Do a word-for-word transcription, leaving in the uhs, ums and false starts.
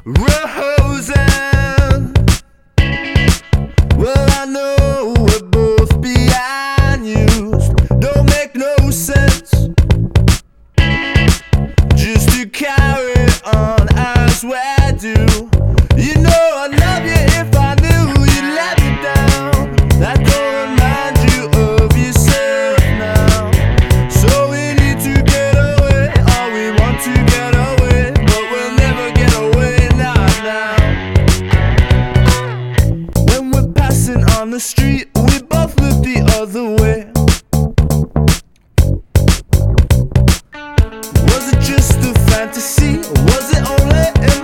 roses. Well, I know we're both beyond used. Don't make no sense just to carry on as we do. You know I'd love you if I knew you'd let me down. That don't remind you of yourself now. So we need to get away, or we want to get away, but we'll never get away now, now. When we're passing on the street, we both look the other way. Was it just a fantasy, or was it only in